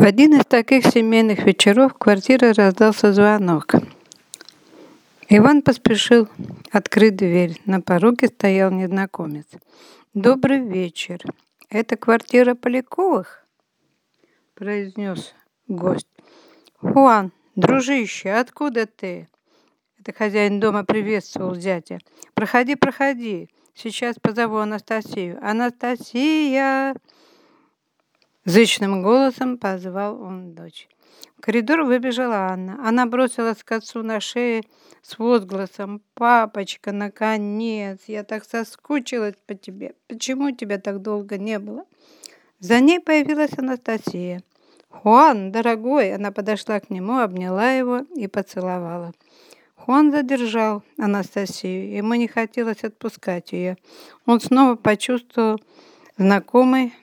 один из таких семейных вечеров в квартире раздался звонок. Иван поспешил открыть дверь. На пороге стоял незнакомец. «Добрый вечер. Это квартира Поляковых?» — произнес гость. «Хуан, дружище, откуда ты?» Это хозяин дома приветствовал зятя. «Проходи, проходи. Сейчас позову Анастасию». «Анастасия!» Зычным голосом позвал он дочь. В коридор выбежала Анна. Она бросилась к отцу на шею с возгласом: «Папочка, наконец! Я так соскучилась по тебе! Почему тебя так долго не было?» За ней появилась Анастасия. «Хуан, дорогой!» Она подошла к нему, обняла его и поцеловала. Хуан задержал Анастасию. Ему не хотелось отпускать ее. Он снова почувствовал знакомый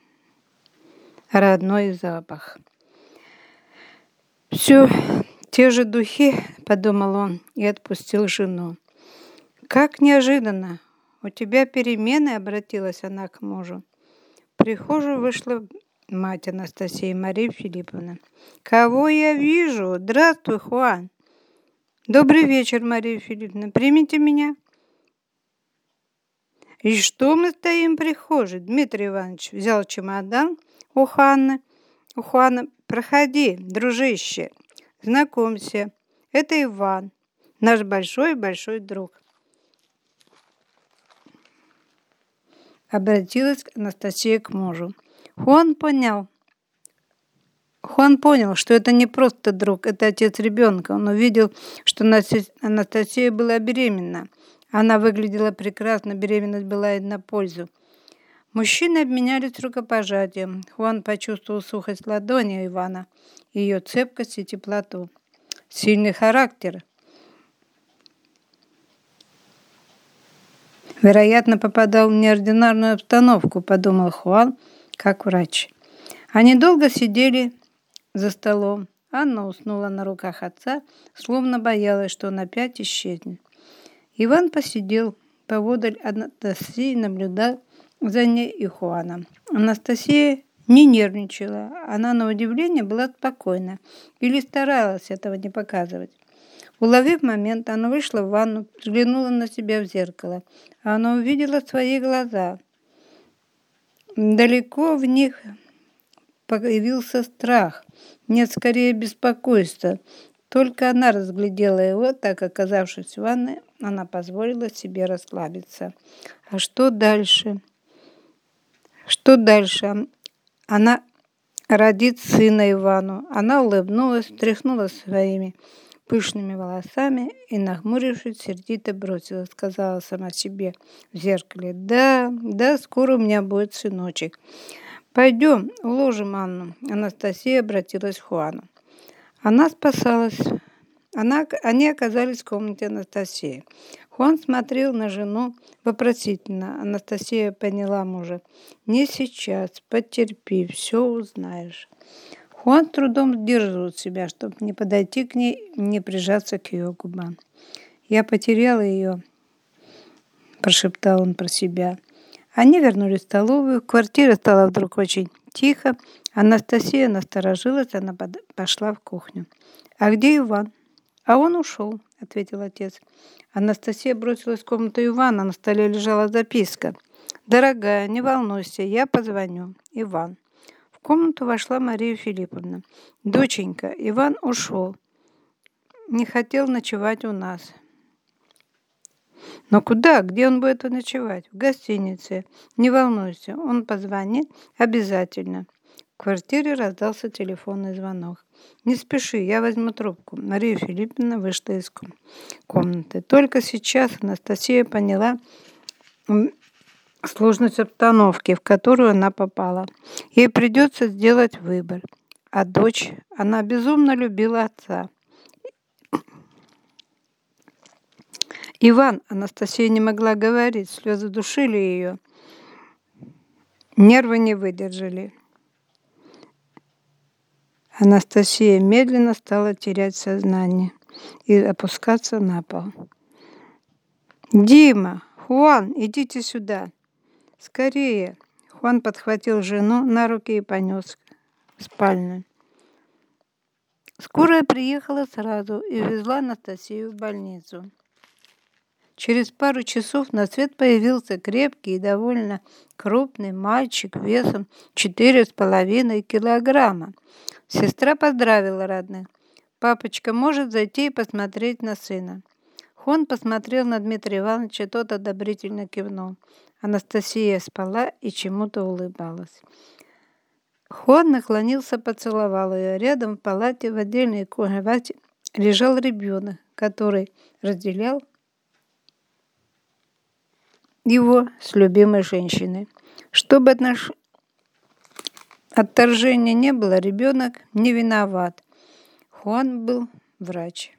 родной запах. «Все те же духи», — подумал он и отпустил жену. «Как неожиданно! У тебя перемены», — обратилась она к мужу. В прихожую вышла мать Анастасии, Мария Филипповна. «Кого я вижу? Здравствуй, Хуан!» «Добрый вечер, Мария Филипповна. Примите меня». «И что мы стоим в прихожей?» Дмитрий Иванович взял чемодан у Хуана. «Проходи, дружище, знакомься, это Иван, наш большой-большой друг». Обратилась Анастасия к мужу. Хуан понял, что это не просто друг, это отец ребенка. Он увидел, что Анастасия была беременна. Она выглядела прекрасно, беременность была ей на пользу. Мужчины обменялись рукопожатием. Хуан почувствовал сухость ладони Ивана, ее цепкость и теплоту. Сильный характер. Вероятно, попадал в неординарную обстановку, подумал Хуан, как врач. Они долго сидели за столом. Анна уснула на руках отца, словно боялась, что он опять исчезнет. Иван посидел поодаль Анастасии и наблюдал за ней и Хуаном. Анастасия не нервничала. Она, на удивление, была спокойна или старалась этого не показывать. Уловив момент, она вышла в ванну, взглянула на себя в зеркало. Она увидела свои глаза. Далеко в них появился страх. Нет, скорее беспокойство. Только она разглядела его, так оказавшись в ванной, она позволила себе расслабиться. А что дальше? Что дальше? Она родит сына Ивану. Она улыбнулась, тряхнула своими пышными волосами и, нахмурившись, сердито бросила, сказала сама себе в зеркале: «Да, скоро у меня будет сыночек. Пойдем, уложим Анну». Анастасия обратилась к Хуану. Она спасалась. Они оказались в комнате Анастасии. Хуан смотрел на жену вопросительно. Анастасия поняла мужа. «Не сейчас, потерпи, все узнаешь». Хуан с трудом сдерживал себя, чтобы не подойти к ней, не прижаться к ее губам. «Я потеряла ее», – прошептал он про себя. Они вернулись в столовую. Квартира стала вдруг очень тихо. Анастасия насторожилась, она пошла в кухню. «А где Иван?» «А он ушел», — ответил отец. Анастасия бросилась в комнату Ивана. На столе лежала записка. «Дорогая, не волнуйся, я позвоню. Иван». В комнату вошла Мария Филипповна. «Доченька, Иван ушел. Не хотел ночевать у нас». «Но куда? Где он будет ночевать?» «В гостинице. Не волнуйся, он позвонит обязательно». В квартире раздался телефонный звонок. «Не спеши, я возьму трубку». Мария Филипповна вышла из комнаты. Только сейчас Анастасия поняла сложность обстановки, в которую она попала. Ей придется сделать выбор. А дочь, она безумно любила отца. «Иван», Анастасия не могла говорить, слезы душили ее. Нервы не выдержали. Анастасия медленно стала терять сознание и опускаться на пол. «Дима! Хуан, идите сюда! Скорее!» Хуан подхватил жену на руки и понес в спальню. Скорая приехала сразу и увезла Анастасию в больницу. Через пару часов на свет появился крепкий и довольно крупный мальчик весом 4,5 килограмма. Сестра поздравила родных. «Папочка может зайти и посмотреть на сына». Хон посмотрел на Дмитрия Ивановича, тот одобрительно кивнул. Анастасия спала и чему-то улыбалась. Хон наклонился, поцеловал ее. Рядом в палате в отдельной кровати лежал ребенок, который разделял его с любимой женщиной. Чтобы отторжения не было, ребенок не виноват. Хуан был врач.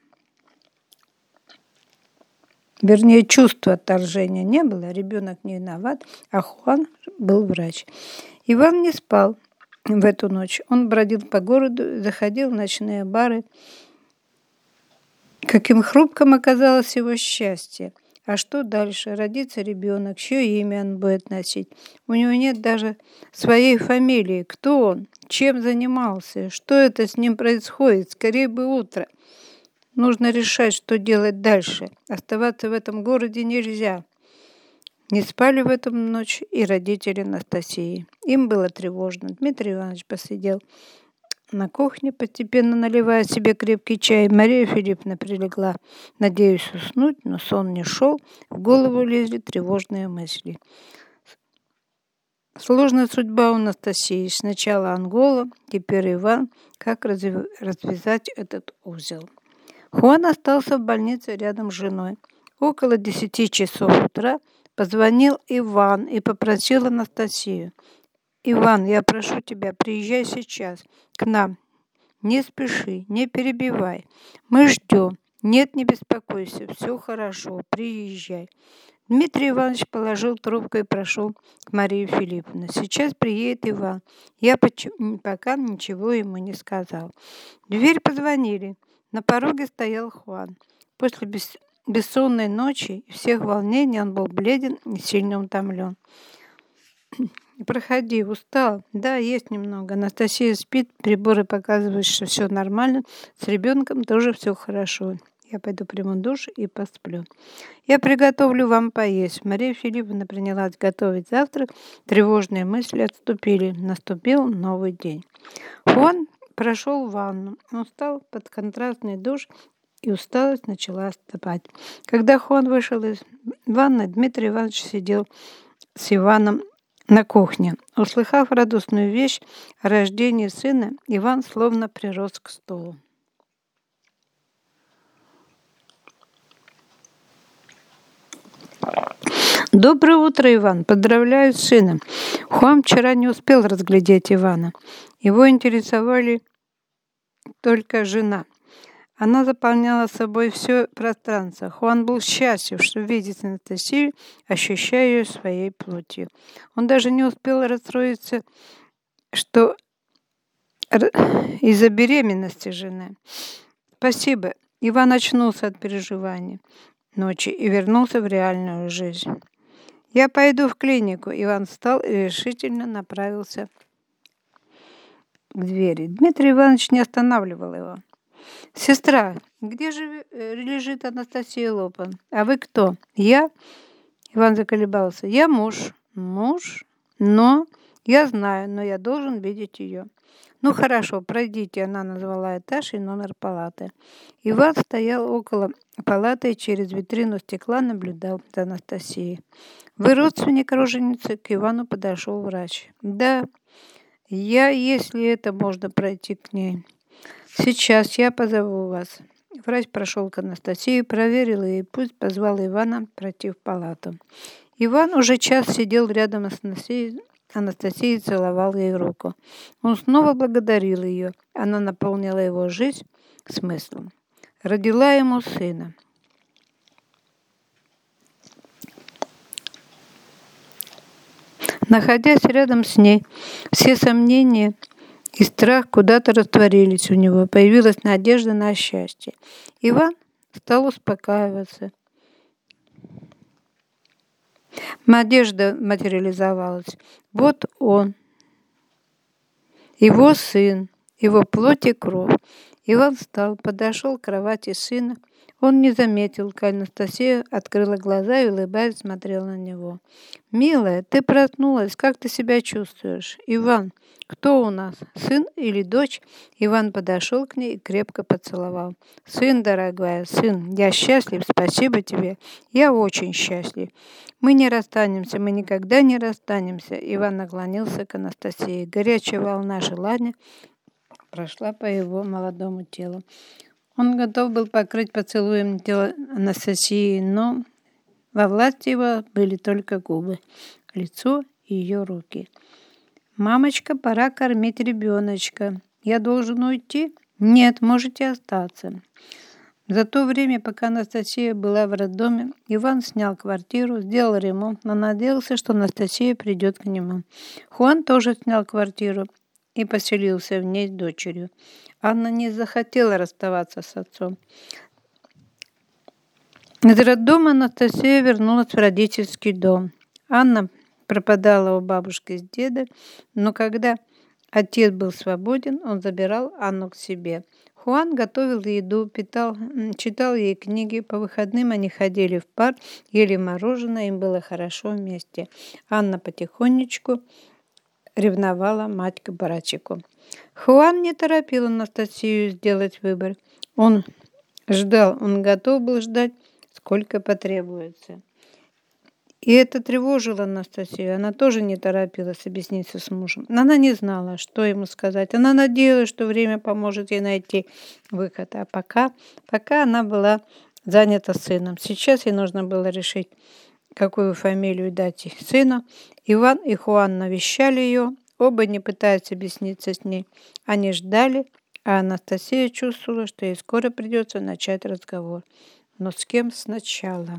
Вернее, чувства отторжения не было, ребенок не виноват, а Хуан был врач. Иван не спал в эту ночь. Он бродил по городу, заходил в ночные бары. Каким хрупким оказалось его счастье. А что дальше? Родится ребенок, чье имя он будет носить? У него нет даже своей фамилии. Кто он? Чем занимался? Что это с ним происходит? Скорее бы утро. Нужно решать, что делать дальше. Оставаться в этом городе нельзя. Не спали в эту ночь и родители Анастасии. Им было тревожно. Дмитрий Иванович посидел на кухне, постепенно наливая себе крепкий чай. Мария Филипповна прилегла, надеясь уснуть, но сон не шел. В голову лезли тревожные мысли. Сложная судьба у Анастасии. Сначала Ангола, теперь Иван. Как развязать этот узел? Хуан остался в больнице рядом с женой. Около 10 часов утра позвонил Иван и попросил Анастасию. «Иван, я прошу тебя, приезжай сейчас к нам. Не спеши, не перебивай. Мы ждем. Нет, не беспокойся, все хорошо, приезжай». Дмитрий Иванович положил трубку и прошел к Марии Филипповне. «Сейчас приедет Иван». Я пока ничего ему не сказал. В дверь позвонили. На пороге стоял Хуан. После бессонной ночи и всех волнений он был бледен и сильно утомлен. «Проходи, устал?» «Да, есть немного. Анастасия спит, приборы показывают, что все нормально. С ребенком тоже все хорошо. Я пойду приму душ и посплю. Я приготовлю вам поесть». Мария Филипповна принялась готовить завтрак. Тревожные мысли отступили. Наступил новый день. Хуан прошел в ванну. Он встал под контрастный душ, и усталость начала отступать. Когда Хуан вышел из ванны, Дмитрий Иванович сидел с Иваном на кухне. Услыхав радостную вещь о рождении сына, Иван словно прирос к столу. «Доброе утро, Иван! Поздравляю с сыном!» Хуан вчера не успел разглядеть Ивана. Его интересовали только жена. Она заполняла собой все пространство. Хуан был счастлив, что видит Анастасию, ощущая ее своей плотью. Он даже не успел расстроиться, что из-за беременности жены. «Спасибо». Иван очнулся от переживаний ночи и вернулся в реальную жизнь. «Я пойду в клинику». Иван встал и решительно направился к двери. Дмитрий Иванович не останавливал его. «Сестра, где же лежит Анастасия Лопан? А вы кто?» «Я?» Иван заколебался. «Я муж». «Муж? Но...» «Я знаю, но я должен видеть ее». «Ну хорошо, пройдите». Она назвала этаж и номер палаты. Иван стоял около палаты и через витрину стекла наблюдал за Анастасией. «Вы родственник роженицы?» К Ивану подошел врач. «Да, если это можно пройти к ней». «Сейчас я позову вас». Врач прошел к Анастасии, проверил ей пульс, позвал Ивана пройти в палату. Иван уже час сидел рядом с Анастасией, целовал ей руку. Он снова благодарил ее. Она наполнила его жизнь смыслом. Родила ему сына. Находясь рядом с ней, все сомнения и страх куда-то растворились у него. Появилась надежда на счастье. Иван стал успокаиваться. Надежда материализовалась. Вот он, его сын, его плоть и кровь. Иван встал, подошел к кровати сына. Он не заметил, как Анастасия открыла глаза и, улыбаясь, смотрела на него. «Милая, ты проснулась. Как ты себя чувствуешь?» «Иван, кто у нас, сын или дочь?» Иван подошел к ней и крепко поцеловал. «Сын, дорогая, сын, я счастлив, спасибо тебе. Я очень счастлив. Мы не расстанемся, мы никогда не расстанемся». Иван наклонился к Анастасии. Горячая волна желания прошла по его молодому телу. Он готов был покрыть поцелуем тело Анастасии, но во власти его были только губы, лицо и ее руки. «Мамочка, пора кормить ребеночка. Я должен уйти?» «Нет, можете остаться». За то время, пока Анастасия была в роддоме, Иван снял квартиру, сделал ремонт, но надеялся, что Анастасия придет к нему. Хуан тоже снял квартиру и поселился в ней с дочерью. Анна не захотела расставаться с отцом. Из роддома Анастасия вернулась в родительский дом. Анна пропадала у бабушки с дедом, но когда отец был свободен, он забирал Анну к себе. Хуан готовил еду, читал ей книги. По выходным они ходили в парк, ели мороженое, им было хорошо вместе. Анна потихонечку ревновала мать к братику. Хуан не торопил Анастасию сделать выбор. Он готов был ждать, сколько потребуется. И это тревожило Анастасию. Она тоже не торопилась объясниться с мужем. Она не знала, что ему сказать. Она надеялась, что время поможет ей найти выход. А пока она была занята сыном. Сейчас ей нужно было решить, какую фамилию дать сыну. Иван и Хуан навещали ее. Оба не пытаются объясниться с ней. Они ждали, а Анастасия чувствовала, что ей скоро придется начать разговор. Но с кем сначала?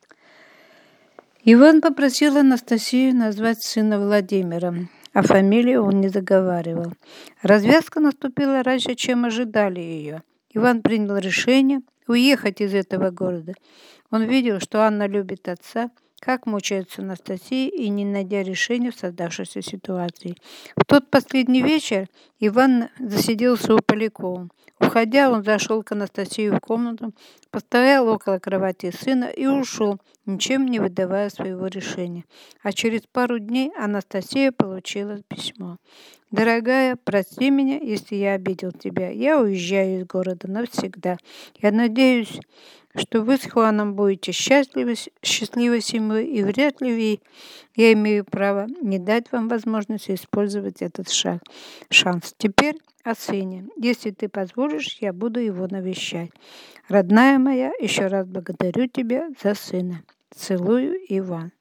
Иван попросил Анастасию назвать сына Владимиром, а фамилию он не заговаривал. Развязка наступила раньше, чем ожидали ее. Иван принял решение уехать из этого города. Он видел, что Анна любит отца, как мучается Анастасия, и не найдя решения в создавшейся ситуации. В тот последний вечер Иван засиделся у Полякова. Уходя, он зашел к Анастасии в комнату, постоял около кровати сына и ушел, ничем не выдавая своего решения. А через пару дней Анастасия получила письмо. «Дорогая, прости меня, если я обидел тебя. Я уезжаю из города навсегда. Я надеюсь, что вы с Хуаном будете счастливой семьей, и вряд ли я имею право не дать вам возможности использовать этот шанс. Теперь о сыне. Если ты позволишь, я буду его навещать. Родная моя, еще раз благодарю тебя за сына. Целую, Иван».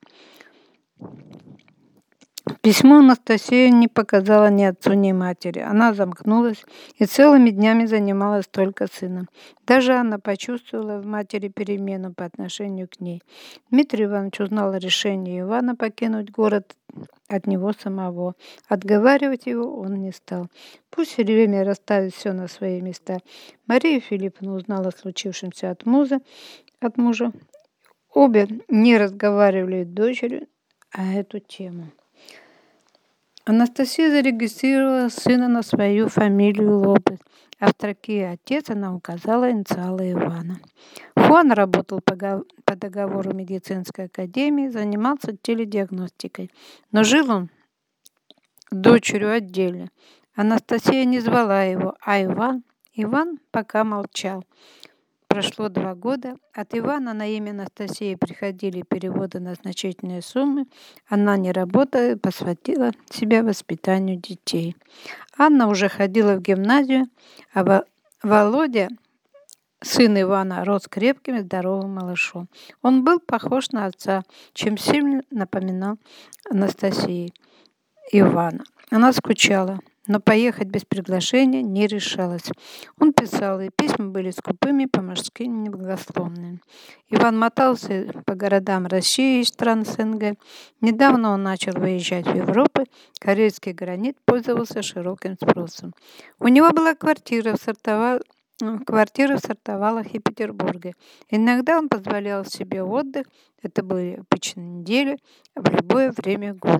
Письмо Анастасия не показала ни отцу, ни матери. Она замкнулась и целыми днями занималась только сыном. Даже Анна почувствовала в матери перемену по отношению к ней. Дмитрий Иванович узнал решение Ивана покинуть город от него самого. Отговаривать его он не стал. Пусть время расставит все на свои места. Мария Филипповна узнала о случившемся от мужа. Обе не разговаривали с дочерью на эту тему. Анастасия зарегистрировала сына на свою фамилию Лопес, а в строке «Отец» она указала инициалы Ивана. Хуан работал по договору медицинской академии, занимался теледиагностикой, но жил он с дочерью отдельно. Анастасия не звала его, а Иван пока молчал. Прошло 2 года. От Ивана на имя Анастасии приходили переводы на значительные суммы. Она, не работая, посвятила себя воспитанию детей. Анна уже ходила в гимназию, а Володя, сын Ивана, рос крепким и здоровым малышом. Он был похож на отца, чем сильно напоминал Анастасии Ивана. Она скучала, но поехать без приглашения не решалась. Он писал, и письма были скупыми, по-мужски немногословными. Иван мотался по городам России и стран СНГ. Недавно он начал выезжать в Европу. Корейский гранит пользовался широким спросом. У него была квартира в Сартовалах и Петербурге. Иногда он позволял себе отдых, это были обычные недели, в любое время года.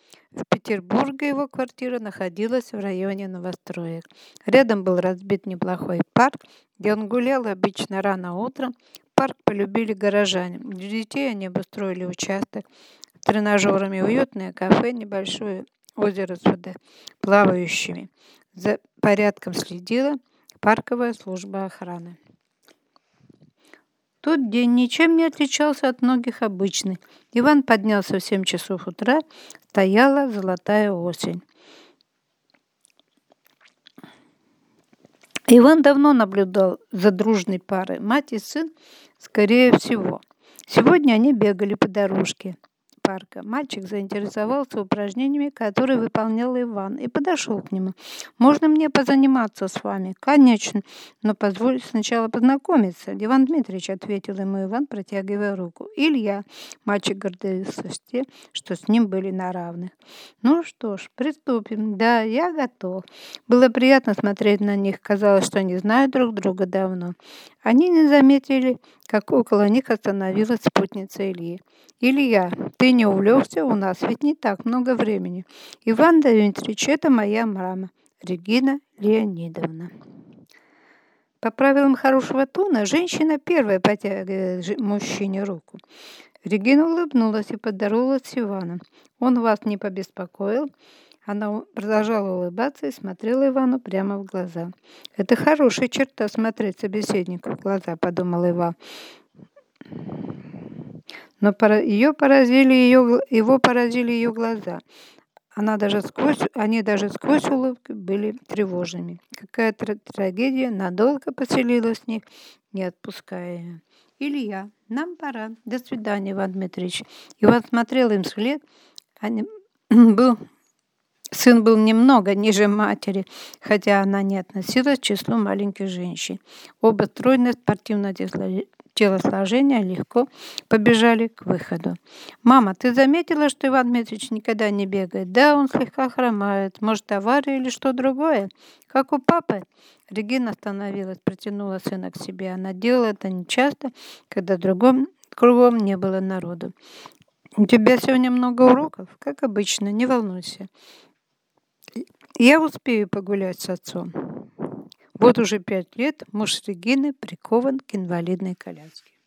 В Петербурге его квартира находилась в районе новостроек. Рядом был разбит неплохой парк, где он гулял обычно рано утром. Парк полюбили горожане. Для детей они обустроили участок с тренажерами, уютное кафе, небольшое озеро с плавающими. За порядком следила парковая служба охраны. Тот день ничем не отличался от многих обычных. Иван поднялся в 7 часов утра, стояла золотая осень. Иван давно наблюдал за дружной парой, мать и сын, скорее всего. Сегодня они бегали по дорожке парка. Мальчик заинтересовался упражнениями, которые выполнял Иван, и подошел к нему. «Можно мне позаниматься с вами?» «Конечно, но позволь сначала познакомиться». «Иван Дмитриевич», — ответил ему Иван, протягивая руку. «Илья». Мальчик гордился тем, что с ним были на равных. «Ну что ж, приступим». «Да, я готов». Было приятно смотреть на них. Казалось, что они знают друг друга давно. Они не заметили, как около них остановилась спутница Ильи. «Илья, ты не увлекся? У нас ведь не так много времени». «Иван Дмитриевич, это моя мама, Регина Леонидовна». По правилам хорошего тона, женщина первая протягивает мужчине руку. Регина улыбнулась и поздоровалась с Иваном. «Он вас не побеспокоил?» Она продолжала улыбаться и смотрела Ивану прямо в глаза. «Это хорошая черта смотреть собеседнику в глаза», — подумал Иван. Но его поразили ее глаза. Они даже сквозь улыбку были тревожными. Какая-то трагедия надолго поселилась в них, не отпуская ее. «Илья, нам пора. До свидания, Иван Дмитриевич». Иван смотрел им вслед. Сын был немного ниже матери, хотя она не относилась к числу маленьких женщин. Оба стройные спортивного телосложения легко побежали к выходу. «Мама, ты заметила, что Иван Дмитриевич никогда не бегает?» «Да, он слегка хромает. Может, авария или что другое?» «Как у папы?» Регина остановилась, протянула сына к себе. Она делала это нечасто, когда кругом не было народу. «У тебя сегодня много уроков?» «Как обычно, не волнуйся. Я успею погулять с отцом». Вот уже 5 лет муж Регины прикован к инвалидной коляске.